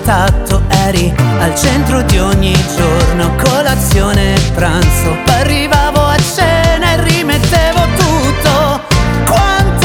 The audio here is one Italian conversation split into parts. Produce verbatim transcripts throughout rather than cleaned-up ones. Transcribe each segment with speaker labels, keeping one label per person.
Speaker 1: contatto, eri al centro di ogni giorno, colazione e pranzo. Arrivavo a cena e rimettevo tutto. Quanto,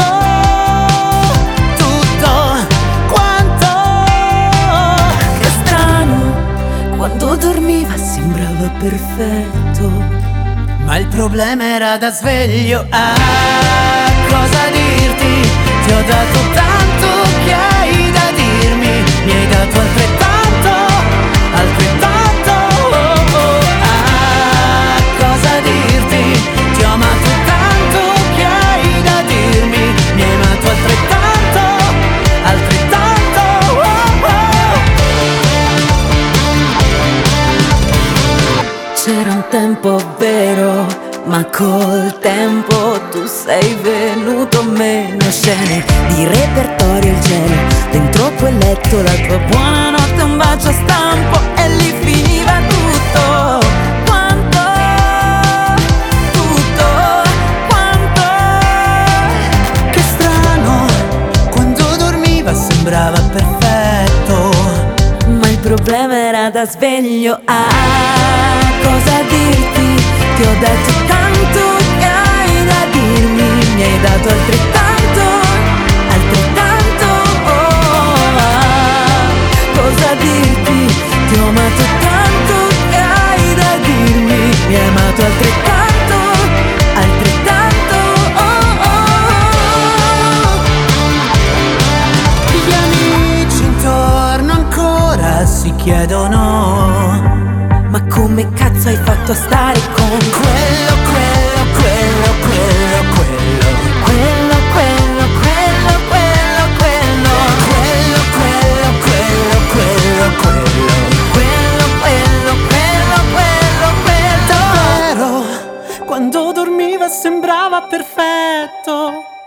Speaker 1: tutto, quanto. Che strano, quando dormiva sembrava perfetto, ma il problema era da sveglio. Ah, cosa dirti? Ti ho dato tanto, che hai da dirmi? Mi hai dato altrettanto, altrettanto. Oh, oh, ah, cosa dirti? Ti ho amato tanto, che hai da dirmi? Mi hai amato altrettanto, altrettanto. Oh, oh. C'era un tempo vero, ma col tempo tu sei venuto meno. Scene di repertorio, il gelo dentro quel letto, la tua buonanotte, un bacio a stampo e lì finiva tutto. Quanto, tutto, quanto. Che strano, quando dormiva sembrava perfetto, ma il problema era da sveglio. Ah, cosa dirti? Ti ho detto tanto, che hai da dirmi? Mi hai dato altrettanto, altrettanto. Oh, ah, cosa dirti? Ti ho amato tanto, che hai da dirmi? Mi hai amato altrettanto, altrettanto. Oh, oh. Gli amici intorno ancora si chiedono: ma come cazzo hai fatto a stare con quello, quello, quello, quello, quello, quello, quello, quello, quello, quello, quello, quello, quello, quello, quello, quello, quello, quello, quello, quello. Davvero, quando dormiva sembrava perfetto,